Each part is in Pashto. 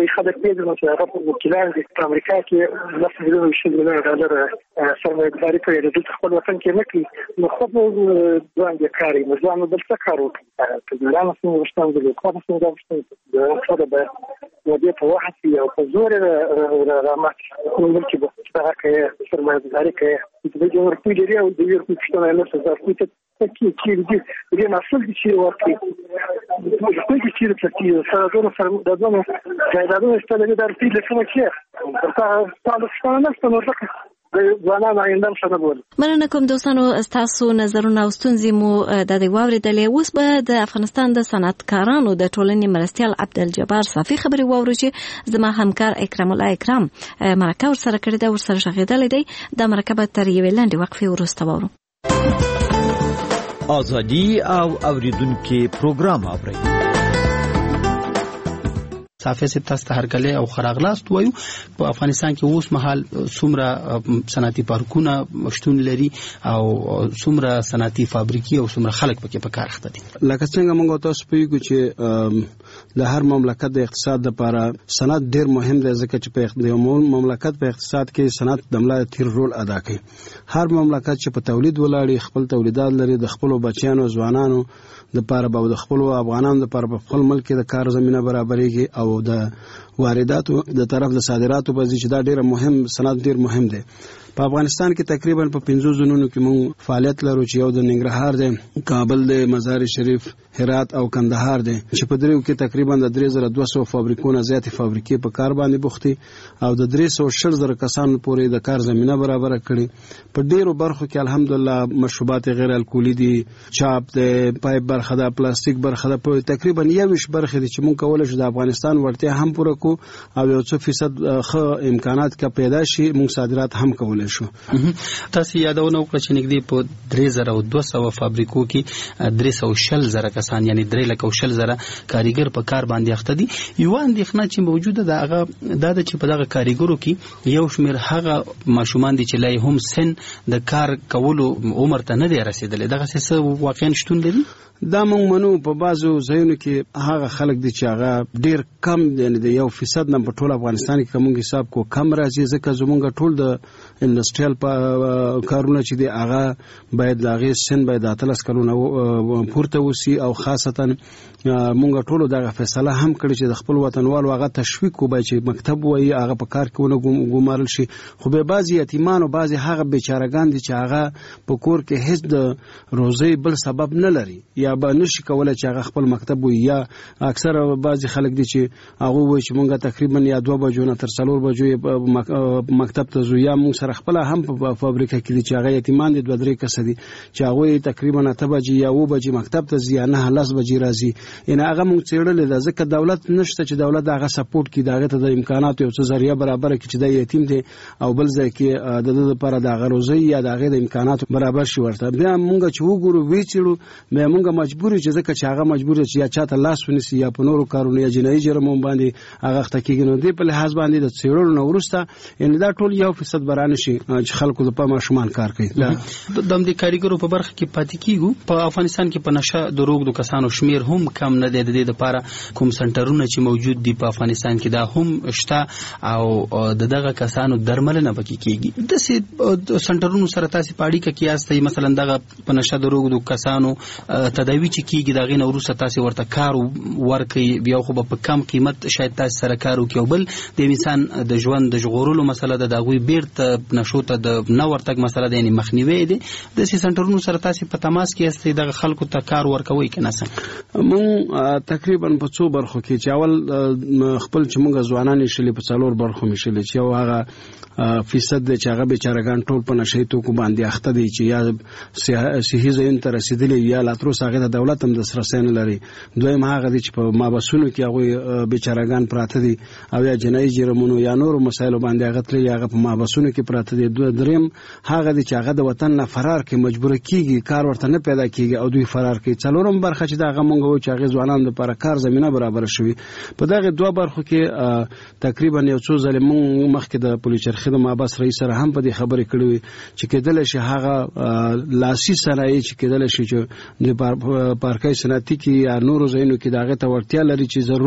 خبر پیدا چې هغه په وکیلان د امریکا کې $1.2 سرمایه‌داري کوي د خپل وطن کې نه کوي نو خو ځوان د کاري ځوان بل څه کار وکړي چې د لاس نو وشتان د کومه څنګه وشتان د خپل به ودې په وخت یو په زور رامات کوم چې په هغه کې سرمایه‌داري کوي د یورپي لري او د یورپي څخه نه څه ځکه چې دې مسول چې ورته د چې چې سره د دوه ځایونو ستاسو د ارتي له څه کې تاسو نه ستاسو مننه کوم دوستانو تاسو نظرونه او ستونزې مو د دې واوریدلې. اوس به د افغانستان د صنعتکارانو د ټولنې مرستیال عبدالجبار صافي خبري واورو چې زما همکار اکرام الله اکرام مرکه ورسره کړې ده ورسره شغېدلې دی. د مرکه تر یوې لنډې وقفې وروسته واورو. ازادي او اوریدونکو پروګرام اوري. صافي سي تاسو ته هرکله او خراغلاست وایو. په افغانستان کې اوس مهال څومره صنعتي پارکونه شتون لري او څومره صنعتي فابریکې او څومره خلک پکې په کار اخته دي. لکه څنګه موږ تاسو پوهیږو چې د هر مملکت د اقتصاد لپاره صنعت ډیر مهم دی ځکه چې په مملکت په اقتصاد کې صنعت د ملا تیر رول ادا کوي. هر مملکت چې په تولید ولاړی خپل تولیدات لري د خپل بچیانو ځوانانو د لپاره به د خپل افغانانو لپاره په خپل ملک کې د کار زمينه برابرېږي او د وارداتو د طرف د صادراتو په ځای چې دا ډیر مهم صنعت ډیر مهم دی. په افغانستان کې تقریبا په 5 زونونو کې موږ فعالیت لرو چې یو د ننګرهار دی، کابل دی، مزار شریف، هرات او کندهار دی چې په دریو کې تقریبا د 3200 فابریکونه زیاتې فابریکې په کار باندې بوختي او د 360,000 کسانو پورې د کار زمينه برابر کړي. په ډیرو برخو کې الحمدلله مشروبات غیر الکولي دي، چاپ دی، پایپ برخه ده، پلاستیک برخه ده، په تقریبا 21 برخه دي چې موږ کولای شو د افغانستان ورته هم پوره کو او یو څه فیصد ښه امکانات کا پیدا شي موږ صادرات هم کولای شو. تاسو یادونه وکړه چې نږدې په 3200 فابریکو کې 360,000 کسان یعنی 3,40,000 کاریګر په کار باندې اخته دي. یو اندېښنه چې موجوده ده هغه د چې په دغه کاریګرو کې یو شمېر هغه ماشومان دي چې لای هم سن د کار کولو عمر ته نه دی رسیدلی. دغه څه واقعا شتون لري؟ دا موږ منو په بازو ځایونو کې هغه خلک دي چې هغه ډیر کم یعنی د 1% نه په ټول افغانستان کې کوم حساب کو کم راځي ځکه زمونږ ټول د انډستریال کارونه چې دی هغه باید لاغې سن باید 13 کلونه پورته وسی او خاصتا مونږ ټول دغه فیصله هم کړی چې د خپل وطنوالو هغه تشویق کوي چې مکتب وایي هغه په کار کې ونه ګمارل شي. خو به بعضی یتیمان او بعضی هغه بیچارهګان دي چې هغه په کور کې هیڅ د روزي بل سبب نه لري یا به نشي کولای چې هغه خپل مکتب وي یا اکثر بعضی خلک دي چې هغه وایي چې مونږ تقریبا یا 2 بجو نه تر 4 بجو مکتب ته ځو یا مونږ سره خپل هم په فابریکه کې دي چې هغه یتیمان دي 2-3 کس دي چې هغه تقریبا 8 بجې یا 9 بجې مکتب ته ځي نه 10 بجې راځي. ان هغه مونږ چیرلې ده ځکه دولت نشته چې دولت هغه سپورټ کړي دغه ته د امکاناتو یو څه ذریعہ برابر کړي چې د یتیم دي او بل ځای کې د دې لپاره د غروزي یا دغه د امکاناتو برابر شي ورته. بیا مونږ چې وګورو ویچړو مې مونږ مجبور چې ځکه چې هغه مجبور چې یا چاته لاس ونیسي یا په نورو کارونو یا جنایي جرمونو باندې هغه تکیږي. نو دې په لحاظ باندې د څیړلو نو ورسته ان دا ټول 1% برانه شي چې خلکو د پام شومان کار کوي. د دې کاریګرو په برخه کې پاتې کیږي. په افغانستان کې په نشه د روغ د کسانو شمیر هم کم نه دی. د دې لپاره کوم سنټرونه چې موجود دي په افغانستان کې دا هم شته او دغه کسانو درملنه پکې کیږي. د سنټرونو سره تاسو پاړی کې کیاستي مثلا دغه په نشه د روغ د کسانو تداوی چې کیږي دغه نورسته تاسو ورته کار ورکي بیا خو په کم قیمت شاید تاسو سره کار وکړي. بل د انسان د ژوند د ژغورلو مسله د دغوی بیرته نشو ته د نو ورتګ مسله د مخنیوي دي. د سنټرونو سره تاسو په تماس کې استئ دغه خلکو ته کار ورکوي کنه څنګه؟ مون تقریبا په 2 برخو کې چې اول خپل چې موږ ځوانان شلې په 4 برخو مشلې چې هغه فیصد چې هغه بیچارهګان ټول په نشې توکو باندې اخته دي چې یا صحیح ځین تر رسیدلی یا لاتروس هغه د دولت هم د سرسین لري. دویم هغه دي چې په مابسونو کې هغه بیچارهګان پراته دي او یا جنایي جرمونو یا نور مسایلو باندې هغه تل هغه په مابسونو کې پراته دي. دریم هغه دي چې هغه د وطن نه فرار کې مجبور کیږي کار ورته نه پیدا کیږي او دوی فرار کوي. څلورم برخه چې دغه مونږ و چې هغه ځوانان لپاره کار زمينه برابر شوي. په دغه 2 برخو کې تقریبا یو څو ځله مونږ مخکې د پولیس چرخې د مابس رئیس سره هم په دې خبرې کړې چې کېدل شي هغه لاسي صنایع چې کېدل شي چې د پارکای صنعتي کې یا نورو ځایونو کې دغه ته ورتیا لري چې ضرورت لري چې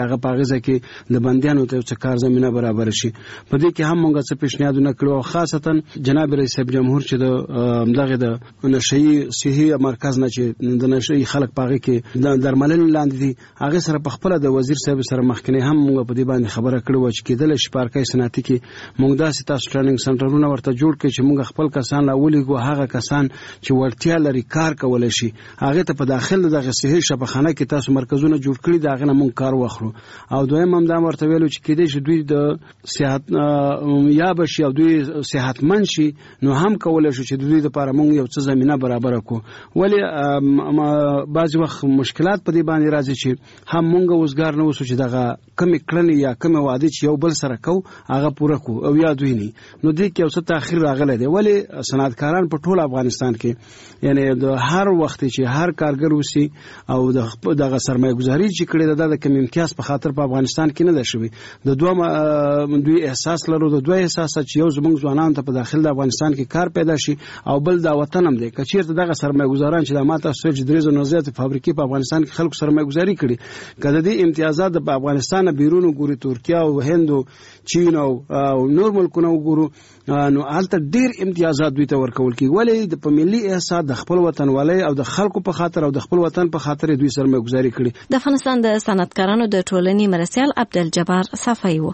چې هغه په غزه کې د بندیانو ته څه کار زمينه برابر شي. په دې کې هم موږ څه پیشنهادونه کړو، خاصتا جناب رئیس جمهور چې د دغه د نشئی صحي مرکز نه چې د نشئی خلک پاغه کې د درملنې لاندې دي، هغه سره په خپل د وزیر صاحب سره مخکنی هم موږ په دې باندې خبره کړو چې کېدل شي پارکای صنعتي کې موږ داسې تاسو ټریننګ سنټرونه ورته جوړ کړو چې موږ خپل کسان راولېږو، هغه کسان چې ورتیا لري کار کولای شي هغه ته په داخل دغه صحي شفاخانه کې تاسو مرکزونه جوړ کړی دا غنه موږ کار واخلو. او دویم هم دا ورته ویلو چې کېدې شي دوی د صحت یا بشي او دوی صحتمن شي نو هم کولای شو چې دوی لپاره موږ یو څه زمينه برابر کړو. ولی بعض وخت مشکلات په دې باندې راځي چې هم موږ وزګار نه وسو چې دغه کمی کړنی یا کمی وعده چې یو بل سره کو هغه پوره کو او یا دوی نه نو دې کې اوس تاخير راغلی دی. ولی صنعتکاران په ټول افغانستان کې یعنی د هر وخت چې هر کارګر وسی او دغه سرمایه گذاري چې کړي د کم امتیاز په خاطر په افغانستان کې نه ده شوی. د دوی احساس لرو د دوی احساس چې یو زموږ ځوانان ته په داخل د افغانستان کې کار پیدا شي او بل دا وطن هم دی. کچیرته دغه سرمایه گذاران چې د ماته سوچ درېزو نوزات فابریکې په افغانستان کې خلکو سرمایه گذاري کړي کله دې امتیازات په افغانستان بیرون ګوري ترکیه او هند او چین او نور ملکونه وګورو نو البته ډیر امتیازات دوی ته ورکول کیږي. ولی د په ملي احساس د خپل وطن والي او د خلکو په خاطر او د خپل وطن په خاطر دوی سرمایه گذاري کړي. د افغانستان د صنعتکارانو د ټولنې مرستیال عبدالجبار صفای و.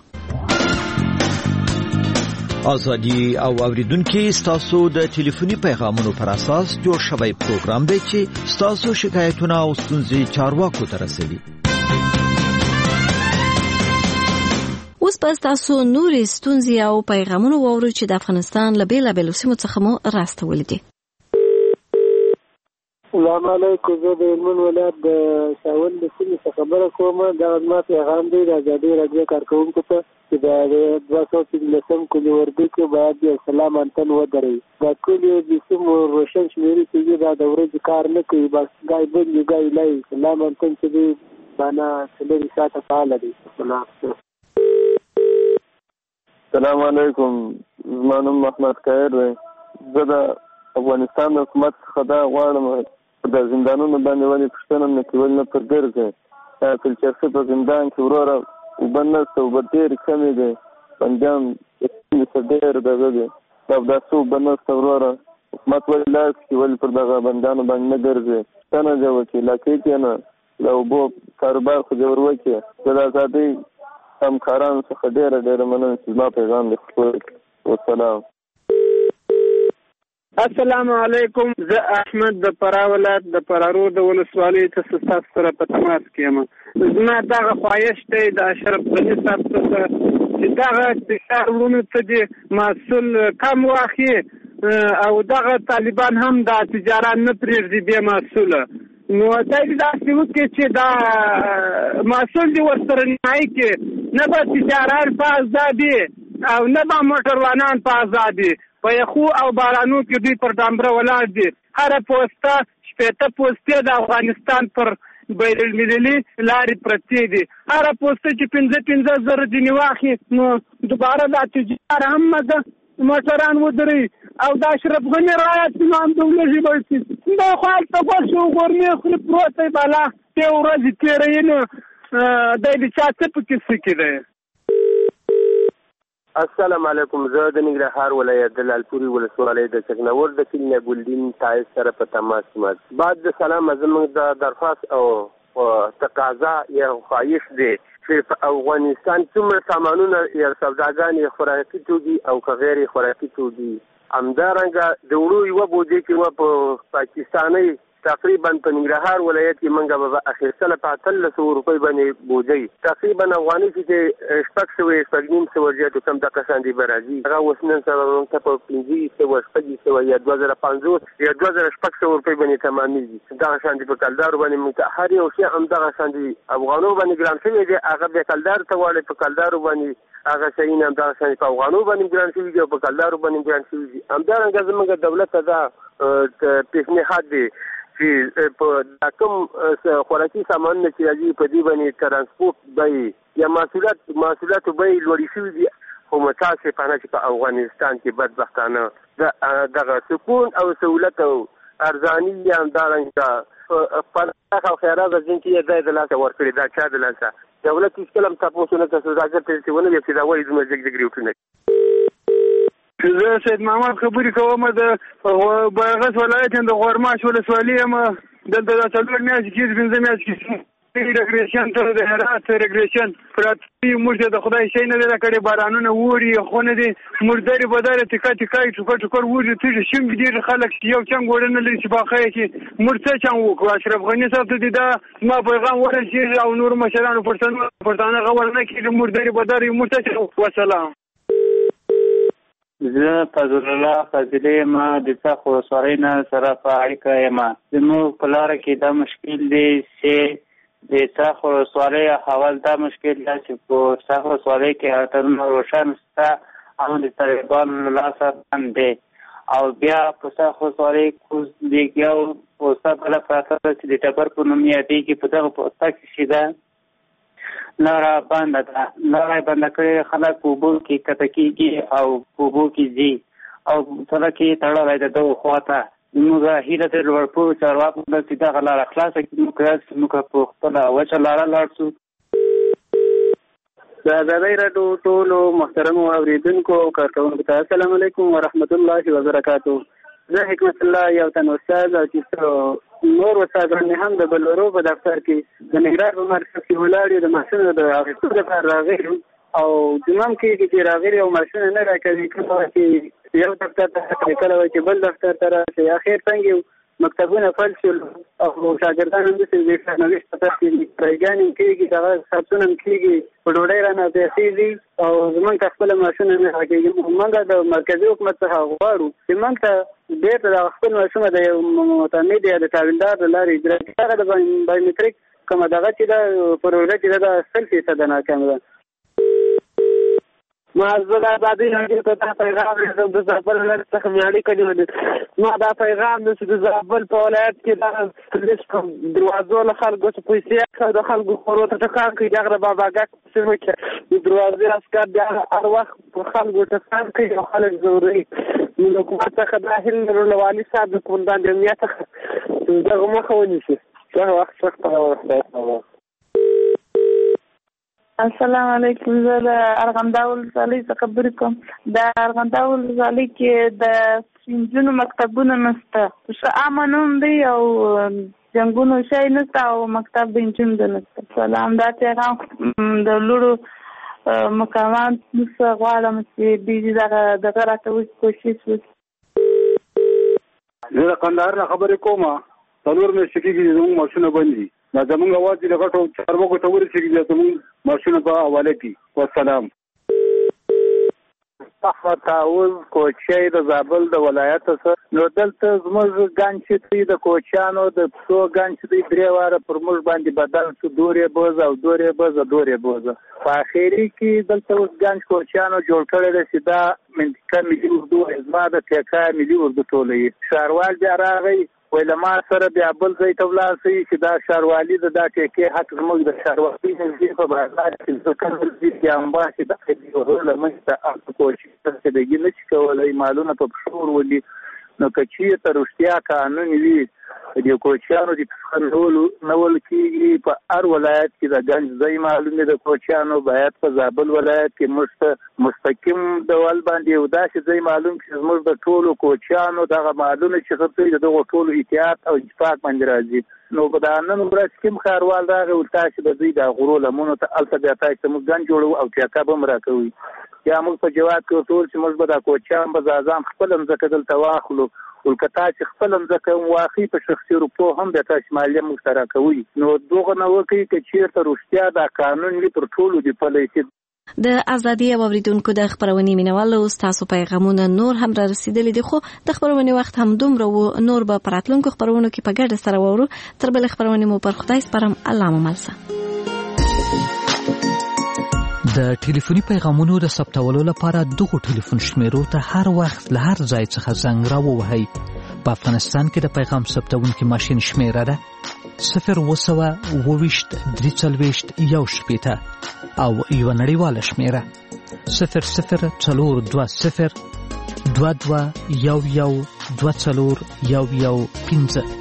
ازادي او اوریدونکو ستاسو د ټلیفوني پیغامونو پر اساس جوړ شوی پروګرام دی چې ستاسو شکایتونه او ستونزې چارواکو ته رسوي. اوس په تاسو نورې ستونزې او پیغامونه وورو چې د افغانستان له بیلابېلو سیمو څخه مو راستولي دي. السلام علیکم، زه د هلمند ولایت د شاول د سیمې څخه خبره کوم. دا زما پیغام دی د ازادي راډیو کارکوونکو ته چې د 215 کلي وردګ کې باید یو سلام انتن ودروي. دا کلي د سیمو روشن شمېرې چې دا د ورځې کار نه کوي، بس ګای بند ګای لای سلام انتن چې دی باندې څلوري ساعته فعال دی. السلام علیکم، زما نوم محمد خیر دی. زه د افغانستان د حکومت څخه دا غواړم د زندانونو باندې ولې پوښتنه نه کوي نه پر ګرځي فلچرسي په زندان کې وروره اوبه نشته، اوبه ډېرې کمې دي، بندیان ډېر دغه دي دا داسې اوبه نشته وروره حکومت ولې لاس کړي ولې پر دغه بندیانو باندې نه ګرځي پوښتنه دې وکړي علاقې کې نه د اوبو کاروبار خو دې ور وکړي. زه د ازادۍ همکارانو څخه ډېره مننه چې زما پیغام دې خپور. والسلام. السلام علیکم، زه احمد د فراه ولایت د فرارو د ولسوالۍ څخه تاسو سره په تماس کې یم. زما دغه خواهش دی د اشرف غني صاحب څخه چې دغه اقتصاد ورونو ته د محصول کم واخلي او دغه طالبان هم د تجارت نه پرېږدي بې محصوله. نو دا داسې وکړي چې دا محصول دې ورسره نهایي کړي، نه به تجارت په ازادي او نه به موټروانان په ازادي په یخو او بارانو کې دوی پر ډامبره ولاړ دي. هره پوسته 80 پوستې د افغانستان پر بین المللي لارې پرتې دي. هره پوسته چې 15 زره ځینې واخلي نو دوباره دا تجارت هم مده موټران ودري او دا اشرف غني رعایت نو هم دولږي بلسي دا خو هلته غوښې وګورمې خوري پروت دی بالا ته ورځې تېروي نو دی د چا څه پکې څه دی. السلام علیکم، زه د ننګرهار ولایت د لالپورې ولسوالۍ د چکنور د کلي ګلدین تایز سره په تماس یم. بعد د سلام زموږ د درخواست او تقاضا یا خواهش دی چې په افغانستان څومره سامانونه یا سوداګانې خوراکي توکي او که غیر خوراکي توکي همدارنګه د وړو یوه بوجۍ کې وه په پاکستانۍ تقریبا په ننګرهار ولایت کې موږ به اخیستله په 1800 روپۍ باندې بوجۍ تقریبا افغاني چې 600 زیاتو کم دغه شان دي به راځي. هغه اوس نن سبا موږ ته په 500 یا 2050 یا 2600 روپۍ باندې تمامېږي. دغه شان دي په کلدارو باندې موږ ته هر یو شی همدغه شان دي افغانو باندې ګران شوی دی. هغه بیا کلدار ته واړی په کلدارو باندې هغه شیونه همدغه شان په افغانو باندې ګران شوي دي او په کلدارو باندې ګران شوي دي. همدارنګه زموږ دولت ته دا پیشنهاد دی چې په کوم خوراکي سامانونه چې راځي په دې باندې ترانسپورت بیې یا محصولاتو بیې لوړې شوي دي، خو متاسفانه چې په افغانستان کې بدبختانه دغه سکون او سهولت او ارزاني یا همدارنګه پرمختګ او خیرات ځینې کې یې ځای د لاسه ورکړي. دا چا د لاسه دولت هیڅ کله هم تاسو نه سوداګر ته څونه یې چې دا وایي زموږ جګ ریوټونه. زه سید محمد خبرې کوم د بغس ولایت د غورماش ولسوالۍ یم. دلته د 4 میاشتې کې 15 میاشتې کې ریګریشن تر د هرات ریګریشن پراتی موږ د خدای شي نه دا کړي بارانونه ووري خونه دي مرداري بداره ټکا ټکر ووري ته شم دي خلک یو څنګه ورنه لري چې باخه کې مرته چم وکړه اشرف غنی صاحب ته دا ما پیغام ورسې او نور مشرانو پرتانه غوړنه کې مرداري بداره مرته وسلام. زه فضل الله فضلې ما د څخه ولسوالۍ نه سره په اړیکه یم. زموږ په لاره کې دا مشکل دی چې د څخه ولسوالۍ حوال دا مشکل دی چې په څخه ولسوالۍ کې اترونه روشن شته او د طالبانو له لاسه بند دی او بیا په څخه ولسوالۍ کوز دیګ یو پوسته بله پراته ده چې د ټبر په نوم یادېږي. په دغه پوسته کې چې ده لاره بنده ده. لاره یې بنده کړې خلک په اوبو کې کته کېږي او په اوبو کې ځي او سړک یې تړلی ده دغه خوا ته. زموږ هیله د لوړپوړو چارواکو ده چې دغه لاره خلاصه کړي موږ په خپله وچه لاره لاړ شو. د ازادۍ راډیو ټولو محترمو اورېدونکو او کارکوونکو ته السلام علیکم ورحمت الله وبرکاتو. زه حکمت الله یو تن استاد او چې نور استادان هم د بلورو په دفتر کې د نګران په مرکز کې ولاړ د ماشینو د اخیستلو لپاره راغلي او زموږ کې چې راغلي او ماشین نه راکوي کله چې یو دفتر ته کله چې بل دفتر ته راشي اخر څنګه مکتبونه فل شول او شاګردان هم د نوښت په تاسو کې پرېګانې کېږي دا ثبتونه کېږي په ډوډۍ رانه پیسې دي او زمونږ خپل ماشین نه راکېږي. موږ د مرکزي حکومت څخه غواړو چې موږ ته بیرته د خپل ماشین د یو متعمد یا د تحویلدار د لارې اجرا کړه د بایومټریک کومه دغه چې دا پروژه چې دا 100% ناکامه ده. ما زه د ازادۍ راډیو ته دا پیغام رسوم د زابل ولایت څخه مې اړیکه نیولې. ما دا پیغام دی چې د زابل په ولایت کې دا دروازو له خلکو څخه پیسې اخلي د خلکو خورو ته ټکان کوي دغه باباګک په سیمه کې د دروازې عسکر د هر وخت په خلکو ټکان کوي او خلک ځوروي. نو د حکومت څخه دا هیله لرو له والي صاحب د قومندان د امنیت څخه دغه مخه ونیسي. دغه وخت څخه السلام علیکم. زه د ارغنداو ولسوالۍ څخه خبرې کوم. د ارغنداو ولسوالۍ کې د نجونو مکتبونه نشته. ښه امنون دی او جنګونو شی نشته او مکتب د نجونو نشته. سلام. دا پیغام د لوړو مقامات څخه غواړم چې دوی دغه راته کوشش وکړي. زه د کندهار نه خبرې کوم. 4 میاشتې کېږي زموږ ماشینونه بند دي. دا زموږ اواز د غټو چارواکو ته ورسېږي چې زموږ ماشینونه په حواله کړي. والسلام. احمد تعاون کوچی د زابل د ولایت څخه نو دلته زموږ ګنج چې د کوچانو د پسو ګنج دی 3 واره پر موږ باندې بدل شو دورې بوز او دورې بوز په اخیری کې دلته اوس ګنج کوچانو جوړ کړی دی چې دا منطقه ملي اردو ازما د ټیکا ملي اردو ټولې شاروال بیا راغی ویل ما سره بیا بل ځای ته ولاړ شي چې دا شاروالي د دا ټیکې حق زموږ د شاروالي نږدې په بازار کې ځکه چې امبا چې د ورله مشته اخو کوشش چې دګي نشي کولای مالونه په شور ولي نو کچې ته رښتیا قانون وي د کوچانو د نول کېږي په هر ولایت کې د ګنج ځای معلومه د کوچانو باید په زابل ولایت کې مستقیم ډول باندې یو داسې ځای معلوم چې زموږ د ټولو کوچانو دغه معلومه چې خپل دغه ټولو اتحاد او اتفاق باندې راځي. نو په دا نن ورځ کې مخاروال راغی او تاسو د دوی د غرو لمونو ته الته بیا تاسو موږ ګن جوړو او ټیکا به مراکوي یا موږ په جواب کې ټول چې موږ به د کوچان په ځان خپل مزکه دلته واخلو ولکتا چې خپل مزکه واخی په شخصي روپو هم د تاسو مالیه مشترک کوي. نو دغه نو کوي چې چیرته روشتیا د قانون لپاره پر ټولو دی په لایسي د ازادي اوریدونکو د خبرونې مینوالو تاسو پیغامونه نور هم را رسیدلي دي خو د خبرونې وخت هم دومره و نور به پراتلونکو خبرونو کې په ګډه سره وورو. تر بل خبرونې مو پر خدای سپارم. الله مو ملسه. د ټلیفوني پیغامونو د ثبتولو لپاره دغه ټلیفون شمیرو ته هر وخت له هر ځای څخه زنګ راووهئ. په افغانستان کې د پیغام ثبتونکي ماشین شمیره ده 0202341 او یو نړیواله شمیره 004022 22 11 24 15.